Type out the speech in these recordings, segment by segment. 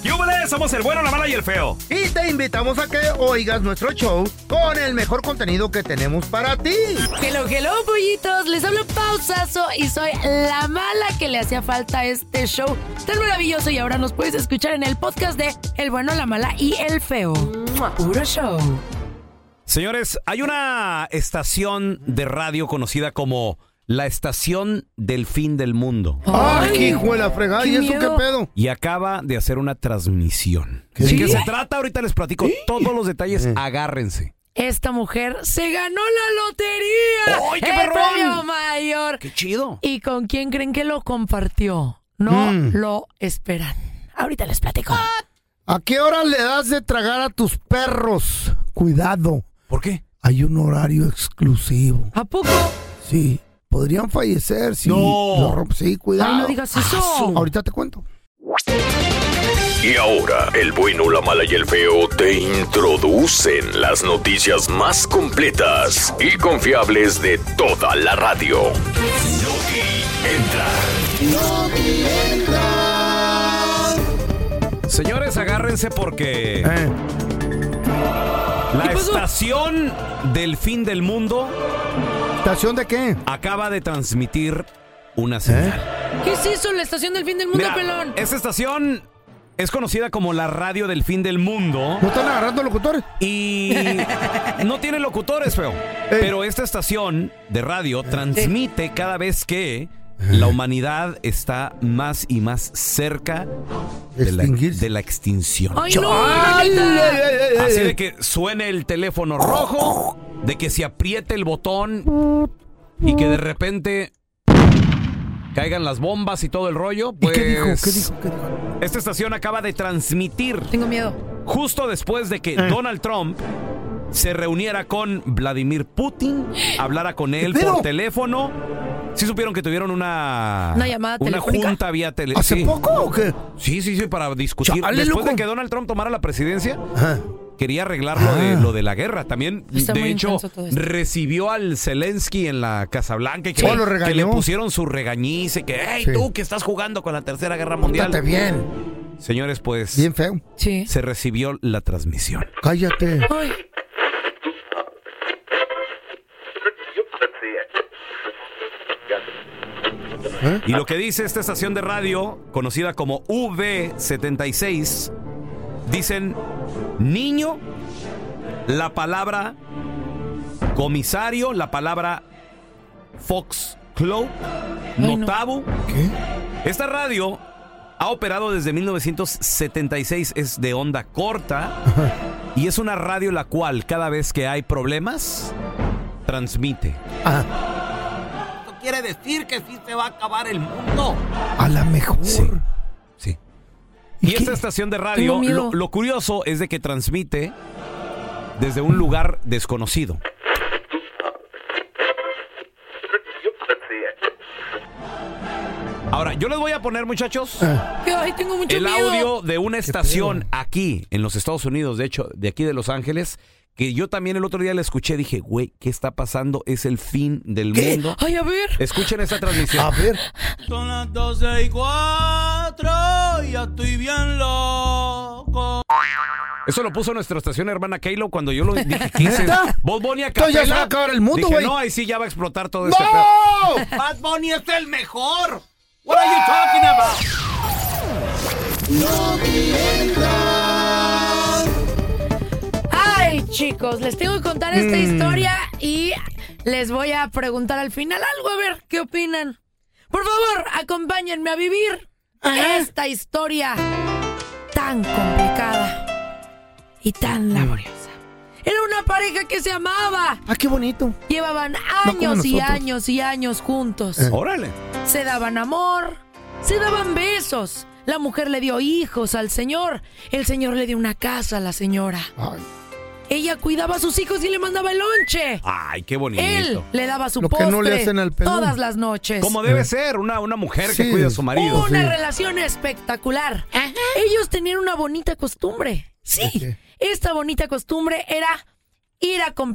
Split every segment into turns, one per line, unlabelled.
¡Yúbales! Somos el bueno, la mala y el feo.
Y te invitamos a que oigas nuestro show con el mejor contenido que tenemos para ti.
Hello, pollitos. Les hablo Pausazo y soy la mala que le hacía falta a este show tan maravilloso. Y ahora nos puedes escuchar en el podcast de El bueno, la mala y el feo. Puro show.
Señores, hay una estación de radio conocida como la estación del fin del mundo.
¡Ay, hijo de la fregada! ¿Y eso qué pedo?
Y acaba de hacer una transmisión. ¿De qué se trata? Ahorita les platico todos los detalles. Agárrense.
Esta mujer se ganó la lotería.
¡Ay, qué
¡El
perrón!
premio mayor!
¡Qué chido!
¿Y con quién creen que lo compartió? No lo esperan. Ahorita les platico.
¿A qué hora le das de tragar a tus perros? Cuidado.
¿Por qué?
Hay un horario exclusivo.
¿A poco?
Sí. Podrían fallecer si sí, cuidado.
Ay, no digas eso.
Ahorita te cuento.
Y ahora, el bueno, la mala y el feo te introducen las noticias más completas y confiables de toda la radio. Loki entra.
Señores, agárrense porque la estación del fin del mundo...
¿Estación de qué?
Acaba de transmitir una señal.
¿Qué es eso, la estación del fin del mundo,
Mira,
pelón?
esta estación es conocida como la radio del fin del mundo.
¿No están agarrando locutores?
Y no tiene locutores, feo. Pero esta estación de radio transmite cada vez que la humanidad está más y más cerca de la extinción.
¡Ay, no!
Así de que suene el teléfono rojo, de que se apriete el botón y que de repente caigan las bombas y todo el rollo. Pues,
¿Y qué dijo? ¿Qué dijo?
Esta estación acaba de transmitir.
Tengo miedo.
Justo después de que Donald Trump se reuniera con Vladimir Putin, hablara con él por teléfono. ¿Sí supieron que tuvieron una
llamada telefónica?
Junta vía teléfono?
¿Hace poco o qué?
Sí, para discutir.
Chale,
después
loco.
de que Donald Trump tomara la presidencia,
Ajá.
quería arreglar lo de la guerra. También,
Está
de
muy
hecho,
intenso todo esto.
recibió al Zelensky en la Casa Blanca y que,
lo regañó.
que le pusieron su regañice, que, hey, tú que estás jugando con la Tercera Guerra Mundial.
Pórtate bien.
Señores, pues,
Bien feo.
Sí.
se recibió la transmisión.
Cállate.
Ay.
Y lo que dice esta estación de radio, conocida como V76, dicen niño, la palabra comisario, la palabra Foxglove, Notabu.
¿Qué?
Esta radio ha operado desde 1976, es de onda corta y es una radio la cual cada vez que hay problemas, transmite. Quiere decir que sí se va a acabar el mundo.
A la mejor.
Sí.
¿Y
Y
qué?
esta estación de radio,
Tengo miedo.
lo curioso es de que transmite desde un lugar desconocido. Ahora, yo les voy a poner, muchachos,
Ay, tengo mucho
el
miedo.
audio de una estación aquí, en los Estados Unidos, de hecho, de aquí de Los Ángeles, que yo también el otro día la escuché, dije, güey, ¿qué está pasando? Es el fin del mundo.
Ay, a ver.
Escuchen esta transmisión.
A ver.
Son las 12:04, ya estoy bien loco.
Eso lo puso nuestra estación hermana Kaylo cuando yo lo dije. ¿Qué es
¿Neta?
eso? Bob Bunny a
Entonces ya se va a
capela.
acabar el mundo,
Dije,
güey.
no, ahí sí ya va a explotar todo este pedo.
¡No!
Bad Bunny es el mejor. What are you talking about?
Ay, chicos, les tengo que contar esta historia y les voy a preguntar al final algo, a ver qué opinan. Por favor, acompáñenme a vivir esta historia tan complicada y tan laboriosa. Era una pareja que se amaba.
Ah, qué bonito.
Llevaban
como
años y
nosotros.
años y años juntos.
Órale.
Se daban amor, se daban besos. La mujer le dio hijos al señor. El señor le dio una casa a la señora.
Ay,
Ella cuidaba a sus hijos y le mandaba el lonche.
Ay, qué bonito.
Él le daba su
Lo que
postre
no le hacen al pelón.
todas las noches.
Como debe ser, una mujer que
Sí.
cuida a su marido.
Una
sí.
relación espectacular. Ellos tenían una bonita costumbre. Sí,
qué?
esta bonita costumbre era ir a comprar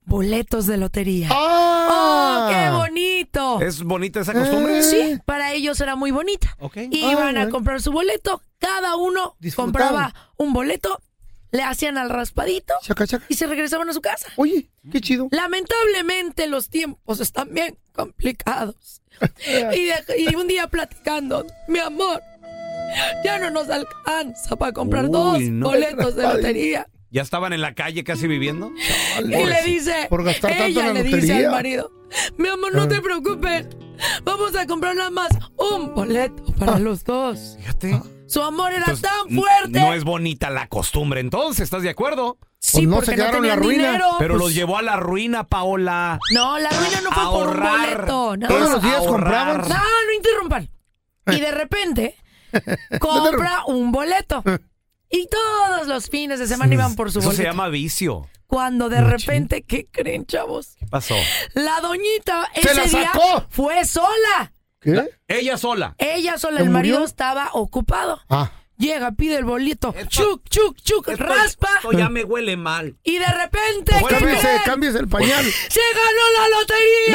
boletos de lotería.
¡Ah!
¡Oh, qué bonito!
¿Es bonita esa costumbre?
Sí, para ellos era muy bonita.
Ok.
Iban a comprar su boleto, cada uno compraba un boleto, le hacían al raspadito
Chaca, chaca.
y se regresaban a su casa.
Oye, qué chido.
Lamentablemente los tiempos están bien complicados. y un día platicando, mi amor, ya no nos alcanza para comprar dos boletos de lotería.
¿Ya estaban en la calle casi viviendo?
Y le dice,
por gastar tanto
ella
en la
le dice
lotería.
al marido, mi amor, no te preocupes, vamos a comprar nada más un boleto para los dos.
Fíjate.
Su amor era
Entonces,
tan fuerte.
No es bonita la costumbre, entonces, ¿estás de acuerdo?
Sí,
Pues no
porque
se quedaron
no
en la
tenían
ruina.
dinero.
Pero
Pues,
los llevó a la ruina, Paola.
no, la ruina no fue por un
Ahorrar.
boleto. No,
Todos los días
ahorrar.
compraban.
no interrumpan. Y de repente compra un boleto. Y todos los fines de semana iban por su
Eso
boleto.
se llama vicio.
Cuando de repente, ¿qué creen, chavos?
¿Qué pasó?
La doñita
¡Se la
ese día
sacó!
fue sola.
¿Qué?
Ella sola.
Ella sola,
¿Se
el marido
murió?
estaba ocupado.
Ah.
Llega, pide el boleto. Chuc, chuc, chuc, raspa.
Esto ya me huele mal.
Y de repente, ¿qué creen?
Cámbiese el pañal.
¡Se ganó la lotería!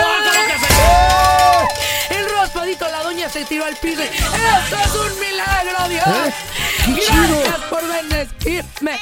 ¿Cómo que
El raspadito, la doña se tiró al piso. ¡Esto es un milagro, Dios!
¡Qué
¡Gracias
chido!
por bendecirme!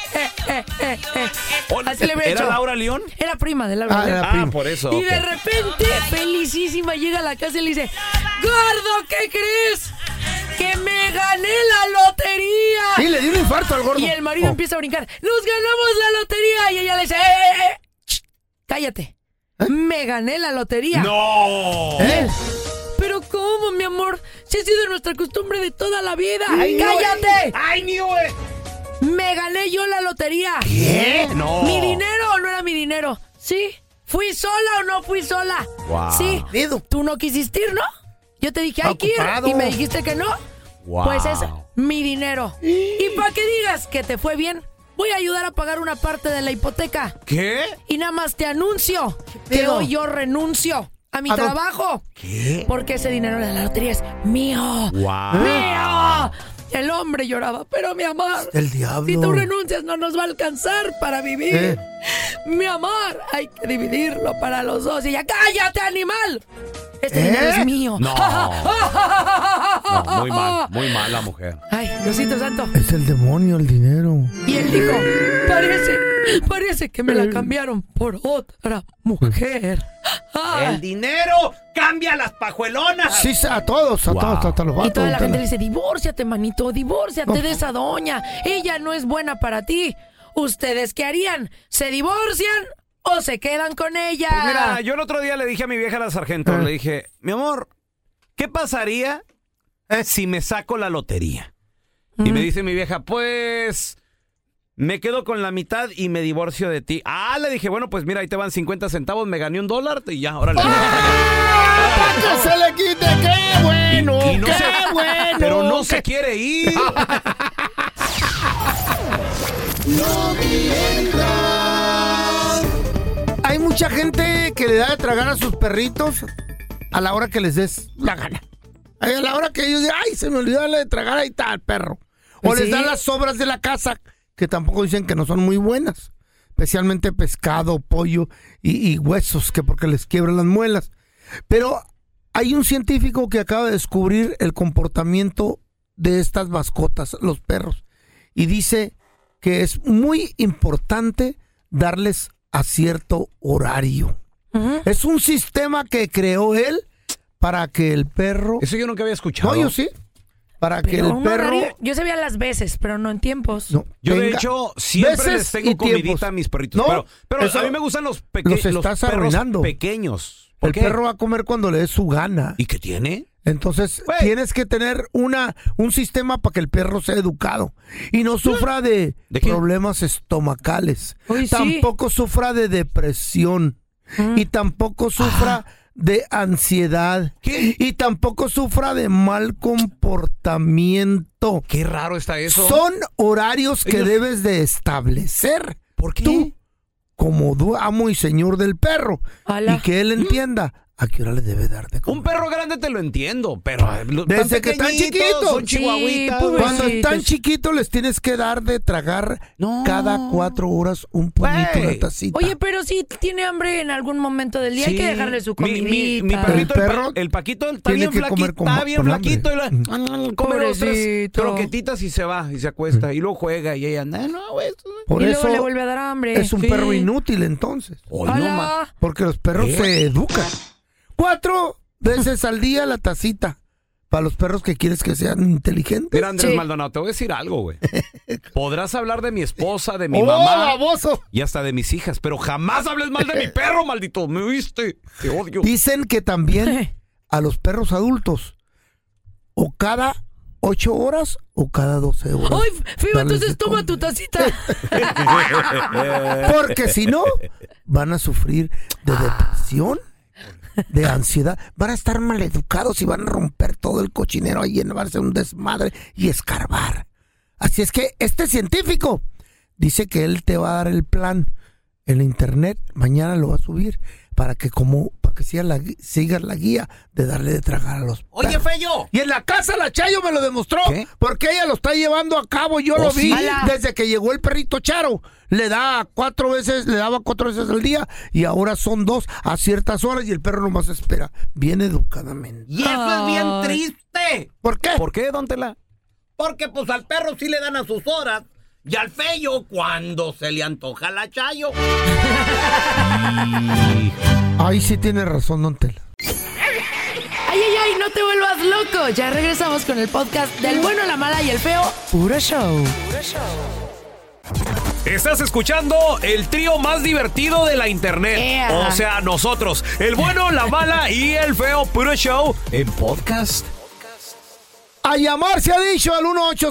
Así le hubiera
¿Era
hecho.
Laura León?
Era prima de Laura.
Ah,
León.
era prima.
por eso.
Y
ok.
de repente, felicísima, llega a la casa y le dice, ¡Gordo, ¿qué crees? ¡Que me gané la lotería!
Y le dio un infarto al gordo.
Y el marido
Oh.
empieza a brincar, ¡nos ganamos la lotería! Y ella le dice, ¡Ch! ¡Cállate! ¡Me gané la lotería!
¡No!
¿Pero cómo, mi amor? Si ha sido nuestra costumbre de toda la vida.
Ay,
¡Cállate!
¡Ay, knew it!
¡Me gané yo la lotería!
¿Qué? No.
¿Mi dinero o no era mi dinero? ¿Sí? ¿Fui sola o no fui sola?
Wow.
Sí.
Dedo.
Tú no quisiste ir, ¿no? Yo te dije,
Está
hay que ir.
ocupado.
Y me dijiste que no.
Wow.
Pues es mi dinero. Y para que digas que te fue bien, voy a ayudar a pagar una parte de la hipoteca.
¿Qué?
Y nada más te anuncio que
pedo?
hoy yo renuncio a mi
¿A dónde?
trabajo.
¿Qué?
Porque ese dinero de la lotería es mío.
Wow.
¡Mío! El hombre lloraba, pero mi amor,
El diablo.
si tú renuncias no nos va a alcanzar para vivir. Mi amor, hay que dividirlo para los dos. Y ya, ¡cállate, animal! Este dinero es mío.
No. No, muy mal la mujer.
Ay, Diosito santo.
Es el demonio, el dinero.
Y él dijo, parece que me la cambiaron por otra mujer. Ay.
dinero cambia las pajuelonas.
Sí, a todos,
Wow.
hasta los vatos.
Y toda la gente le
Tela.
dice, divórciate, manito, divórciate de esa doña. Ella no es buena para ti. ¿Ustedes qué harían? ¿Se divorcian o se quedan con ella?
Pues mira, yo el otro día le dije a mi vieja la sargento, le dije, mi amor, ¿qué pasaría si me saco la lotería? Y me dice mi vieja, pues me quedo con la mitad y me divorcio de ti. Ah, le dije, bueno, pues mira, ahí te van 50 centavos, me gané $1 y ya, órale.
¡Ah! ¡Que se le quite! ¡Qué bueno!
Y no
¡Qué
se-
bueno!
Pero no se quiere ir.
Hay mucha gente que le da de tragar a sus perritos a la hora que les des la gana. A la hora que ellos dicen, ay, se me olvidó darle de tragar, ahí está el perro. O
Pues
les
sí.
dan las sobras de la casa, que tampoco dicen que no son muy buenas. Especialmente pescado, pollo y huesos, que porque les quiebran las muelas. Pero hay un científico que acaba de descubrir el comportamiento de estas mascotas, los perros. Y dice que es muy importante darles a cierto horario. Es un sistema que creó él para que el perro...
Eso yo nunca había escuchado.
No, yo sí. Para que
Pero
el
un
perro...
horario- yo sabía las veces, pero no en tiempos.
no,
Yo de
tenga
hecho siempre
veces
les tengo
y
comidita
tiempos.
a mis perritos.
No,
pero
eso
a mí me gustan los
los
pequeños.
estás arruinando.
Pequeños. ¿Por
El
qué?
perro va a comer cuando le dé su gana.
¿Y qué tiene?
Entonces,
Güey.
tienes que tener un sistema para que el perro sea educado y no sufra de
¿De qué?
problemas estomacales.
Uy, sí.
Tampoco sufra de depresión y tampoco sufra de ansiedad.
¿Qué?
Y tampoco sufra de mal comportamiento.
Qué raro está eso.
Son horarios que
Ellos-
debes de establecer.
¿Por qué?
Tú, como amo y señor del perro,
Ala.
y que él entienda ¿a qué hora le debe dar de comer?
Un perro grande te lo entiendo, pero
desde que están chiquitos,
son chihuahuitas.
Sí,
cuando están chiquitos les tienes que dar de tragar cada 4 horas un puñito de tacita.
Oye, pero si tiene hambre en algún momento del día, hay que dejarle su comidita.
Mi perrito,
El perro
el Paquito, está
tiene
bien
que
flaquito,
comer
está bien
con
flaquito. Come los 3
Pobrecito.
croquetitas y se va, y se acuesta. Y luego juega y ella anda, no, güey.
Por
Y
eso
luego le vuelve a dar hambre.
es un
Sí.
perro inútil entonces.
Hoy no
Hola.
más.
Porque los perros se educan. 4 veces al día la tacita. Para los perros que quieres que sean inteligentes.
Mira, Andrés
Sí.
Maldonado, te voy a decir algo, güey. Podrás hablar de mi esposa, de mi
¡Oh,
mamá
baboso!
y hasta de mis hijas, pero jamás hables mal de mi perro, maldito. ¿Me oíste? Te odio.
Dicen que también a los perros adultos, o cada 8 horas o cada 12 horas.
¡Ay, Fío,
darles
entonces
de
toma
comer.
tu tacita!
Porque si no, van a sufrir de depresión, de ansiedad. Van a estar maleducados y van a romper todo el cochinero ahí, van a hacer un desmadre y escarbar. Así es que este científico dice que él te va a dar el plan en internet. Mañana lo va a subir para que sigas la guía de darle de tragar a los
Oye,
perros.
Feyo.
Y en la casa la Chayo me lo demostró.
¿Qué?
Porque ella lo está llevando a cabo. Yo lo vi
sí?
desde que llegó el perrito Charo. Le daba 4 veces al día. Y ahora son 2 a ciertas horas. Y el perro nomás espera. Bien educadamente.
Y eso es bien
Ay.
triste.
¿Por qué?
¿Por qué, don Tela?
Porque pues al perro sí le dan a sus horas. Y al Feyo cuando se le antoja la Chayo.
Ahí sí tiene razón, don Tela.
¡Ay, ay, ay! ¡No te vuelvas loco! Ya regresamos con el podcast del bueno, la mala y el feo. Puro show.
Estás escuchando el trío más divertido de la internet.
Ea.
O sea, nosotros, el bueno, la mala y el feo Puro Show en podcast.
A llamar se ha dicho al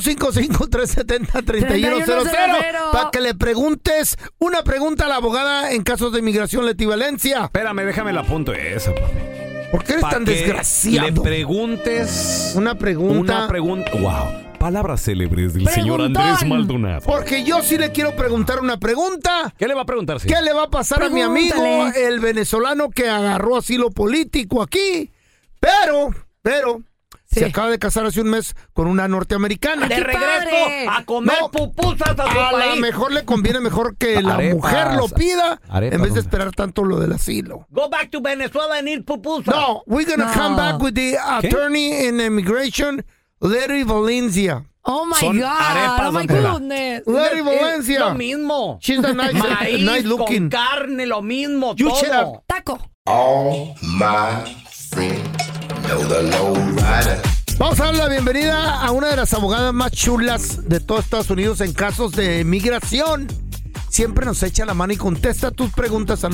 1-855-370-3100 para que le preguntes una pregunta a la abogada en casos de inmigración, Leti Valencia.
Espérame, déjame la apunto esa, papi.
¿Por qué eres tan
que
desgraciado?
le preguntes
Una pregunta.
Wow. Palabras célebres del señor
Preguntón.
Andrés Maldonado.
Porque yo sí le quiero preguntar una pregunta.
¿Qué le va a preguntar? Sí?
¿Qué le va a pasar a mi amigo,
Pregúntale.
el venezolano que agarró asilo político aquí? Pero,
Sí.
se acaba de casar hace un mes con una norteamericana.
De
¡Qué
regreso
padre!
a comer
No.
pupusas a su
A lo
país.
mejor le conviene mejor que la
Arepas.
mujer lo pida
Arepas,
en vez de
don.
esperar tanto lo del asilo.
Go back to Venezuela and eat pupusas.
No, we're gonna
No.
come back with the attorney in immigration, Larry Valencia.
¡Oh, my
Son
God!
arepas,
¡Oh, my
don Tela.
goodness!
Larry
Es
Valencia.
lo mismo.
She's a nice,
Maíz
nice looking.
con carne, lo mismo,
You shut
todo.
up.
¡Taco!
All my friends know the low rider.
Vamos a dar la bienvenida a una de las abogadas más chulas de todo Estados Unidos en casos de migración. Siempre nos echa la mano y contesta tus preguntas al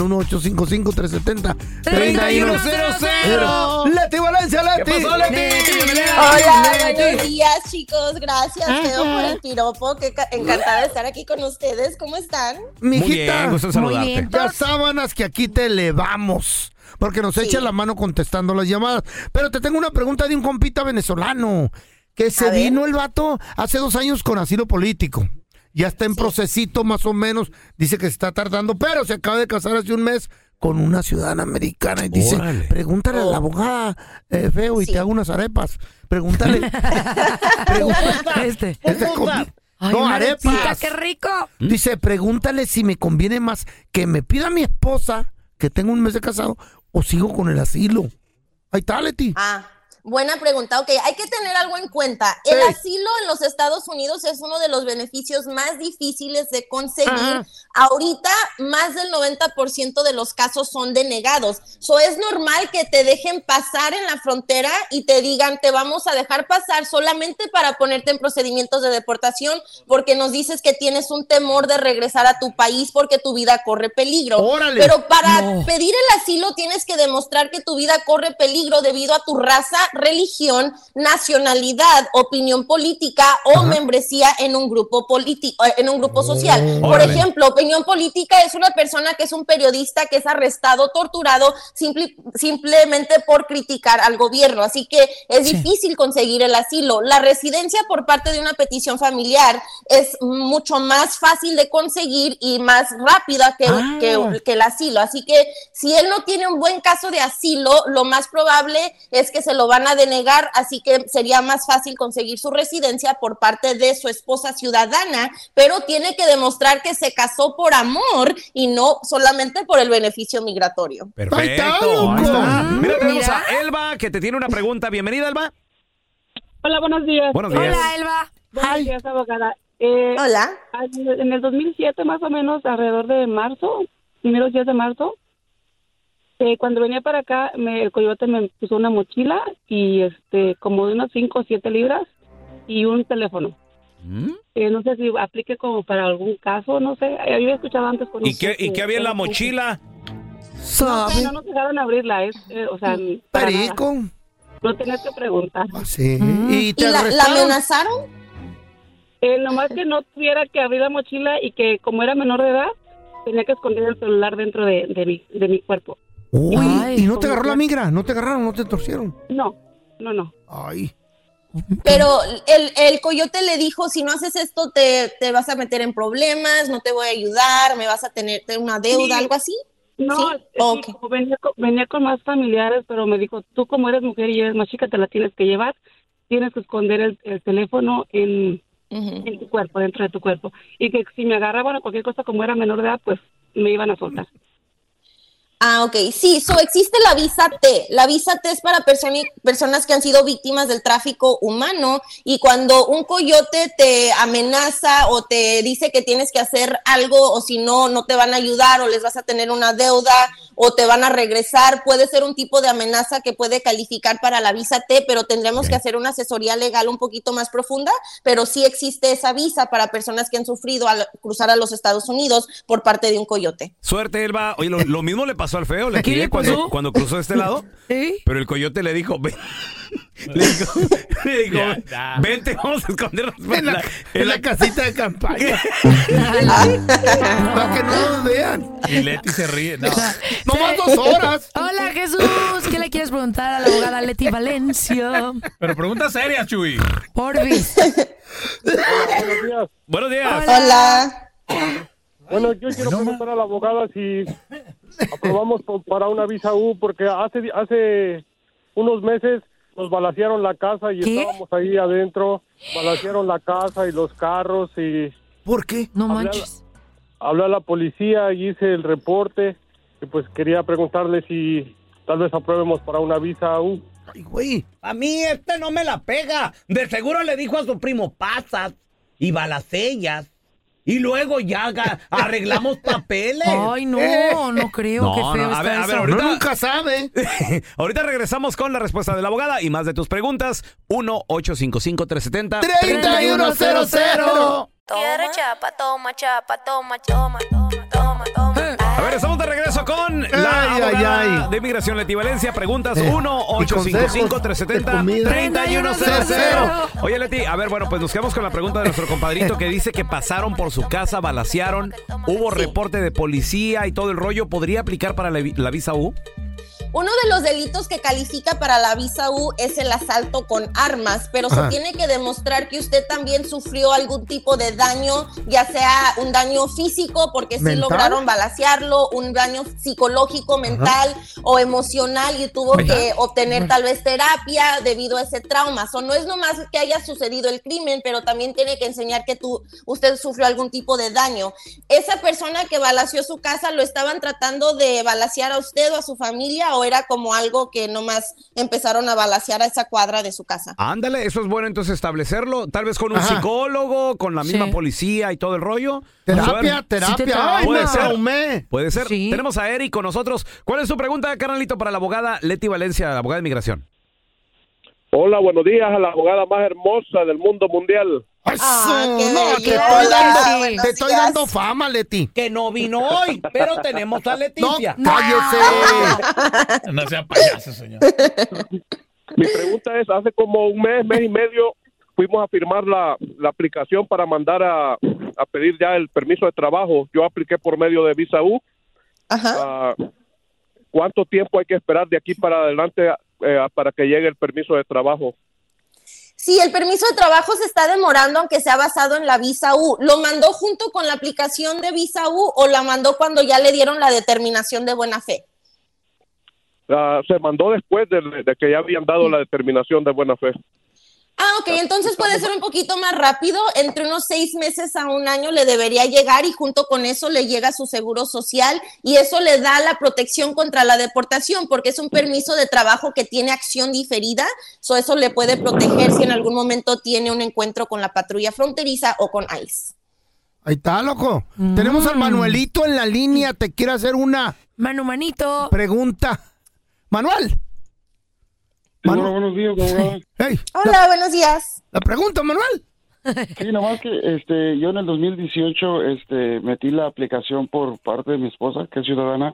1-855-370-3100. Leti Valencia, Leti.
¿Qué pasó, Leti?
Hola, buenos días, chicos. Gracias, Teo, por el piropo. Encantada de estar aquí con ustedes. ¿Cómo están?
Muy
Mijita,
bien, gusto en saludarte.
Muy bien.
ya sábanas que aquí te elevamos. Porque nos echa la mano contestando las llamadas. Pero te tengo una pregunta de un compita venezolano. Que se
A ver.
vino el vato hace 2 años con asilo político. Ya está en procesito más o menos. Dice que se está tardando, pero se acaba de casar hace un mes con una ciudadana americana. Y dice,
Órale.
pregúntale a la abogada, feo, y
Sí.
te hago unas arepas. Pregúntale.
Este. Ay,
No,
una
arepas.
arepita, ¡qué rico!
Dice, pregúntale si me conviene más que me pida mi esposa, que tengo un mes de casado, o sigo con el asilo. Ahí está, Leti.
Buena pregunta. Ok, hay que tener algo en cuenta. El
Sí.
asilo en los Estados Unidos es uno de los beneficios más difíciles de conseguir.
Ajá.
Ahorita, más del 90% de los casos son denegados. Es normal que te dejen pasar en la frontera y te digan, te vamos a dejar pasar solamente para ponerte en procedimientos de deportación porque nos dices que tienes un temor de regresar a tu país porque tu vida corre peligro.
¡Órale!
Pero para pedir el asilo tienes que demostrar que tu vida corre peligro debido a tu raza religión, nacionalidad, opinión política o membresía en un grupo político, en un grupo social. Por ejemplo, opinión política es una persona que es un periodista que es arrestado, torturado, simplemente por criticar al gobierno. Así que es difícil conseguir el asilo. La residencia por parte de una petición familiar es mucho más fácil de conseguir y más rápida que el asilo. Así que si él no tiene un buen caso de asilo, lo más probable es que se lo van a denegar, así que sería más fácil conseguir su residencia por parte de su esposa ciudadana, pero tiene que demostrar que se casó por amor y no solamente por el beneficio migratorio.
Perfecto. Ahí está. Mira, tenemos a Elba, que te tiene una pregunta. Bienvenida, Elba.
Hola, buenos días.
Buenos días.
Hola, Elba.
Buenos días, abogada.
Hola.
En el 2007, más o menos, alrededor de marzo, primeros días de marzo, cuando venía para acá, el coyote me puso una mochila y como de unas 5 o 7 libras y un teléfono. No sé si aplique como para algún caso, no sé. Había escuchado antes con
¿Y qué había en la mochila?
No nos dejaron abrirla, o sea,
Perico.
No tenías que preguntar.
Sí.
¿Y la amenazaron?
Nomás que no tuviera que abrir la mochila y que como era menor de edad, tenía que esconder el celular dentro de mi cuerpo.
Uy, ¿y no te agarró la migra? ¿No te agarraron? ¿No te torcieron?
No.
Ay.
Pero el coyote le dijo, si no haces esto te vas a meter en problemas, no te voy a ayudar, me vas a tener una deuda, algo así.
No,
¿sí? Okay.
Venía con más familiares, pero me dijo, tú como eres mujer y eres más chica, te la tienes que llevar, tienes que esconder el teléfono en tu cuerpo, dentro de tu cuerpo. Y que si me agarraban o cualquier cosa como era menor de edad, pues me iban a soltar.
Ok. Sí, existe la visa T. La visa T es para personas que han sido víctimas del tráfico humano, y cuando un coyote te amenaza o te dice que tienes que hacer algo o si no, no te van a ayudar o les vas a tener una deuda o te van a regresar, puede ser un tipo de amenaza que puede calificar para la visa T, pero tendremos que hacer una asesoría legal un poquito más profunda, pero sí existe esa visa para personas que han sufrido al cruzar a los Estados Unidos por parte de un coyote.
Suerte, Elba. Oye, lo mismo le pasó al feo, le quité cuando cruzó este lado, pero el coyote le dijo, ven. Le dijo, vente, vamos a escondernos
en la casita de campaña. Para que no nos vean.
Y Leti se ríe.
Nomás 2 horas.
Hola, Jesús. ¿Qué le quieres preguntar a la abogada Leti Valencia?
Pero pregunta seria, Chuy.
Porvis.
Buenos días.
Buenos días.
Hola.
Bueno, yo quiero preguntar a la abogada si aprobamos para una visa U, porque hace unos meses nos balacearon la casa y estábamos ahí adentro, balacearon la casa y los carros y...
¿Por qué?
No manches.
Hablé a la policía y hice el reporte y pues quería preguntarle si tal vez aprobemos para una visa U.
Ay, güey.
A mí no me la pega. De seguro le dijo a su primo pasas y balacellas. Y luego ya arreglamos papeles.
Ay, no creo. Qué feo está eso.
A ver, ahorita,
nunca sabe.
Ahorita regresamos con la respuesta de la abogada y más de tus preguntas. 1-855-370-3100.
Quiero chapa, toma, toma.
A ver, estamos de regreso con la abogada de Inmigración Leti Valencia. Preguntas 1-855-370-3100. Oye, Leti, a ver, bueno, pues nos quedamos con la pregunta de nuestro compadrito que dice que pasaron por su casa, balacearon, hubo reporte de policía y todo el rollo. ¿Podría aplicar para la visa U?
Uno de los delitos que califica para la visa U es el asalto con armas, pero se tiene que demostrar que usted también sufrió algún tipo de daño, ya sea un daño físico, porque sí lograron balacearlo, un daño psicológico, mental o emocional, y tuvo que obtener tal vez terapia debido a ese trauma. No es nomás que haya sucedido el crimen, pero también tiene que enseñar que usted sufrió algún tipo de daño. Esa persona que balaceó su casa, ¿lo estaban tratando de balacear a usted o a su familia, o era como algo que nomás empezaron a balacear a esa cuadra de su casa?
Ándale, eso es bueno entonces establecerlo, tal vez con un psicólogo, con la misma policía y todo el rollo.
Terapia. Ay,
puede ser.
Sí.
Tenemos a Eric con nosotros. ¿Cuál es su pregunta, carnalito, para la abogada Leti Valencia, la abogada de Inmigración?
Hola, buenos días a la abogada más hermosa del mundo mundial.
Te estoy dando fama, Leti.
Que no vino hoy, pero tenemos a Leticia.
No, cállese.
No sea payaso, señor.
Mi pregunta es, hace como un mes y medio, fuimos a firmar la aplicación para mandar a pedir ya el permiso de trabajo. Yo apliqué por medio de Visa U.
Ajá.
¿Cuánto tiempo hay que esperar de aquí para adelante para que llegue el permiso de trabajo?
Sí, el permiso de trabajo se está demorando, aunque sea basado en la Visa U. ¿Lo mandó junto con la aplicación de Visa U o la mandó cuando ya le dieron la determinación de buena fe?
Se mandó después de que ya habían dado la determinación de buena fe.
Ok, entonces puede ser un poquito más rápido, entre unos 6 meses a un año le debería llegar y junto con eso le llega su seguro social y eso le da la protección contra la deportación porque es un permiso de trabajo que tiene acción diferida, eso le puede proteger si en algún momento tiene un encuentro con la patrulla fronteriza o con ICE.
Ahí está, loco. Tenemos al Manuelito en la línea, te quiere hacer una
Manito.
pregunta. Manuel.
Hola, buenos días, abogada.
Hey,
Hola, buenos días.
La pregunta, Manuel.
Sí, nomás que yo en el 2018 metí la aplicación por parte de mi esposa, que es ciudadana.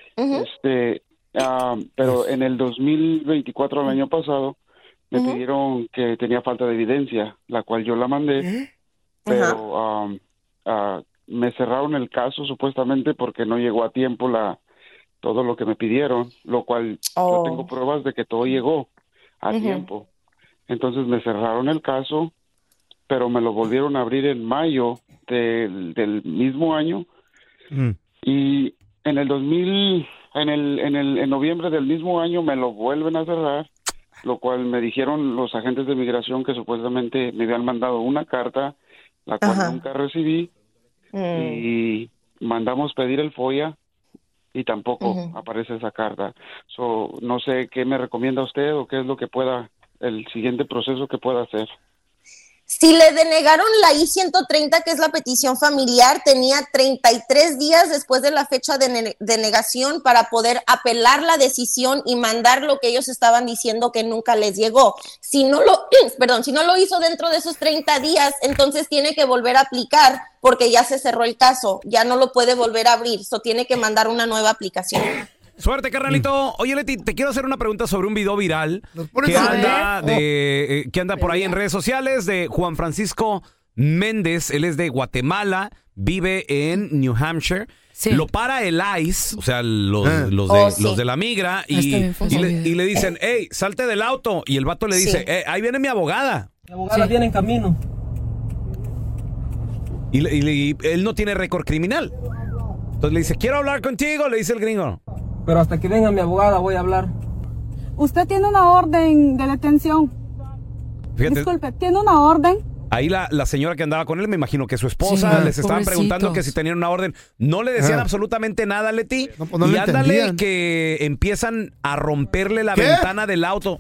Pero en el 2024, el año pasado, me pidieron que tenía falta de evidencia, la cual yo la mandé, pero me cerraron el caso supuestamente porque no llegó a tiempo todo lo que me pidieron, lo cual yo tengo pruebas de que todo llegó a tiempo. Entonces me cerraron el caso, pero me lo volvieron a abrir en mayo del mismo año. Y en el en noviembre del mismo año me lo vuelven a cerrar, lo cual me dijeron los agentes de migración que supuestamente me habían mandado una carta, la cual nunca recibí, y mandamos pedir el FOIA y tampoco aparece esa carta. No sé qué me recomienda usted o qué es lo que el siguiente proceso que pueda hacer.
Si le denegaron la I-130, que es la petición familiar, tenía 33 días después de la fecha de denegación para poder apelar la decisión y mandar lo que ellos estaban diciendo que nunca les llegó. Si no lo hizo dentro de esos 30 días, entonces tiene que volver a aplicar porque ya se cerró el caso, ya no lo puede volver a abrir, tiene que mandar una nueva aplicación.
Suerte, carnalito. Oye, Leti, te quiero hacer una pregunta sobre un video viral que anda por ahí en redes sociales de Juan Francisco Méndez. Él es de Guatemala, vive en New Hampshire. Sí. Lo para el ICE, o sea, los de la migra, y le dicen, hey, salte del auto. Y el vato le dice, ahí viene mi abogada.
Mi abogada viene en camino.
Y él no tiene récord criminal. Entonces le dice, quiero hablar contigo, le dice el gringo.
Pero hasta que venga mi abogada voy a hablar.
Usted tiene una orden de detención.
Fíjate,
disculpe, ¿tiene una orden?
Ahí la señora que andaba con él, me imagino que su esposa, les estaban preguntando que si tenían una orden. No le decían absolutamente nada, Leti. No y ándale que empiezan a romperle la ventana del auto.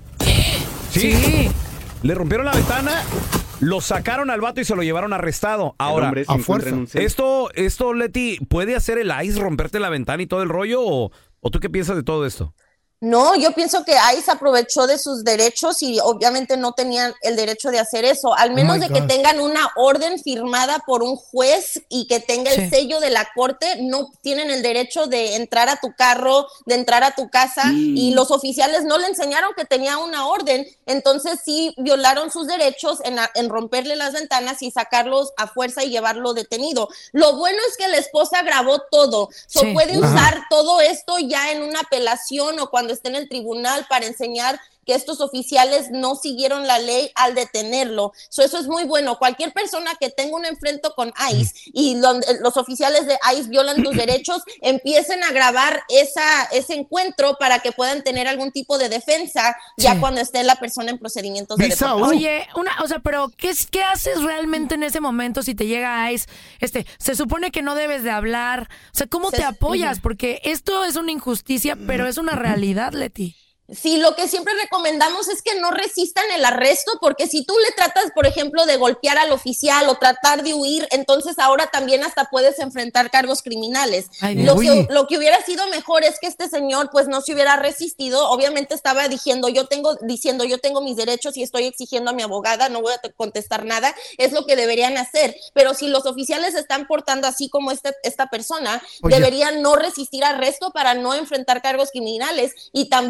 Sí. Le rompieron la ventana, lo sacaron al vato y se lo llevaron arrestado. Ahora,
a fuerza.
Esto, Leti, ¿puede hacer el ICE romperte la ventana y todo el rollo? ¿O tú qué piensas de todo esto?
No, yo pienso que ICE aprovechó de sus derechos y obviamente no tenían el derecho de hacer eso, al menos de que tengan una orden firmada por un juez y que tenga el sello de la corte, no tienen el derecho de entrar a tu carro, de entrar a tu casa, y los oficiales no le enseñaron que tenía una orden, entonces sí violaron sus derechos en romperle las ventanas y sacarlos a fuerza y llevarlo detenido. Lo bueno es que la esposa grabó todo, puede usar todo esto ya en una apelación o cuando esté en el tribunal para enseñar que estos oficiales no siguieron la ley al detenerlo. Eso es muy bueno. Cualquier persona que tenga un enfrento con ICE y los oficiales de ICE violan tus derechos, empiecen a grabar ese encuentro para que puedan tener algún tipo de defensa ya cuando esté la persona en procedimientos de deportación.
Oye, pero ¿qué haces realmente en ese momento si te llega ICE? Se supone que no debes de hablar. O sea, ¿cómo te apoyas? Porque esto es una injusticia, pero es una realidad, Leti.
Sí, lo que siempre recomendamos es que no resistan el arresto, porque si tú le tratas, por ejemplo, de golpear al oficial o tratar de huir, entonces ahora también hasta puedes enfrentar cargos criminales. Lo que hubiera sido mejor es que este señor pues no se hubiera resistido. Obviamente estaba diciendo yo tengo mis derechos y estoy exigiendo a mi abogada, no voy a contestar nada, es lo que deberían hacer. Pero si los oficiales se están portando así como esta persona, deberían no resistir arresto para no enfrentar cargos criminales y también grabar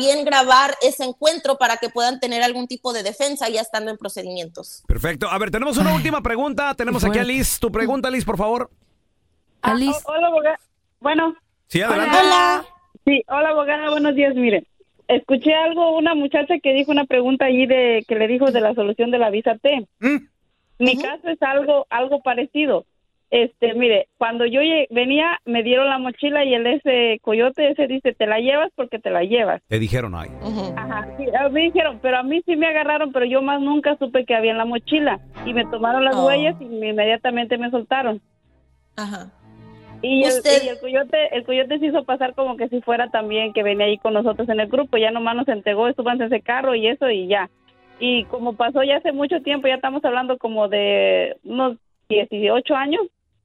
grabar ese encuentro para que puedan tener algún tipo de defensa ya estando en procedimientos.
Perfecto. A ver, tenemos una última pregunta. Tenemos aquí a Liz. Tu pregunta, Liz, por favor.
Liz.
Hola, abogada. Bueno.
Sí, adelante.
Hola.
Sí, hola, abogada. Buenos días. Mire, escuché una muchacha que dijo una pregunta allí que le dijo de la solución de la visa T. Mi caso es algo parecido. Mire, cuando yo venía, me dieron la mochila y ese coyote dice, te la llevas porque te la llevas.
Te dijeron ahí.
Ajá, sí, me dijeron, pero a mí sí me agarraron, pero yo más nunca supe que había en la mochila. Y me tomaron las huellas y inmediatamente me soltaron.
Ajá.
Y el coyote se hizo pasar como que si fuera también que venía ahí con nosotros en el grupo. Ya nomás nos entregó, súbanse ese carro y eso y ya. Y como pasó ya hace mucho tiempo, ya estamos hablando como de unos 18 años,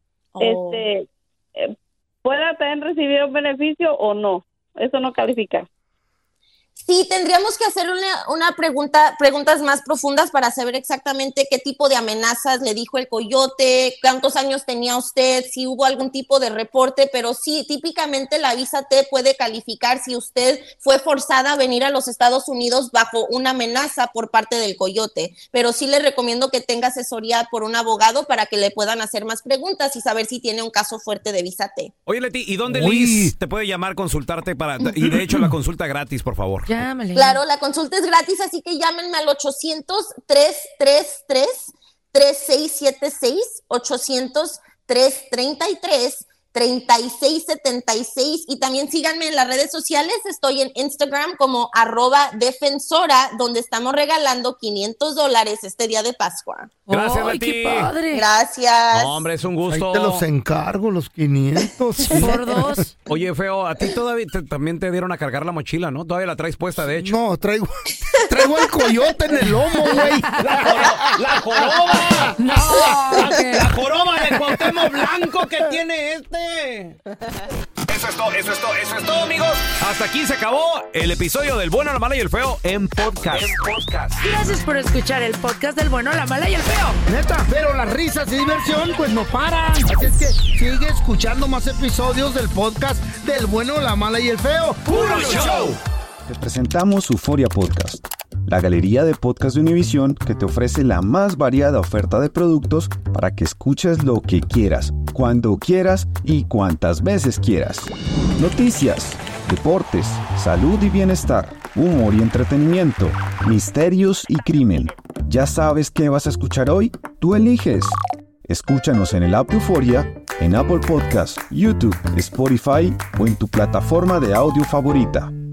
¿pueda también recibir un beneficio o no? Eso no califica.
Sí, tendríamos que hacer preguntas más profundas para saber exactamente qué tipo de amenazas le dijo el coyote, cuántos años tenía usted, si hubo algún tipo de reporte, pero sí, típicamente la visa T puede calificar si usted fue forzada a venir a los Estados Unidos bajo una amenaza por parte del coyote, pero sí le recomiendo que tenga asesoría por un abogado para que le puedan hacer más preguntas y saber si tiene un caso fuerte de visa T.
Oye, Leti, ¿y dónde Liz te puede llamar, consultarte y de hecho la consulta gratis, por favor?
Llámale.
Claro, la consulta es gratis, así que llámenme al 800-333-3676, 800-333-3676 y también síganme en las redes sociales, estoy en Instagram como @defensora, donde estamos regalando $500 este día de Pascua.
Gracias, Leti.
¡Qué padre!
Gracias.
Hombre, es un gusto.
Ahí te los encargo, los 500.
Por 2.
Oye, feo, a ti todavía también te dieron a cargar la mochila, ¿no? Todavía la traes puesta, de hecho.
No, traigo el coyote en el lomo, güey.
¡La joroba!
No,
La joroba de Cuauhtémoc Blanco que tiene
Eso es todo, amigos. Hasta aquí se acabó el episodio del Bueno, la Mala y el Feo en podcast.
Gracias por escuchar el podcast del Bueno, la Mala y el Feo.
Neta, pero las risas y diversión pues no paran. Así es que sigue escuchando más episodios del podcast del Bueno, la Mala y el Feo.
¡Puro show!
Te presentamos Euforia Podcast, la galería de podcast de Univision que te ofrece la más variada oferta de productos para que escuches lo que quieras, cuando quieras y cuantas veces quieras. Noticias, deportes, salud y bienestar, humor y entretenimiento, misterios y crimen. ¿Ya sabes qué vas a escuchar hoy? Tú eliges. Escúchanos en el app de Euforia, en Apple Podcasts, YouTube, Spotify o en tu plataforma de audio favorita.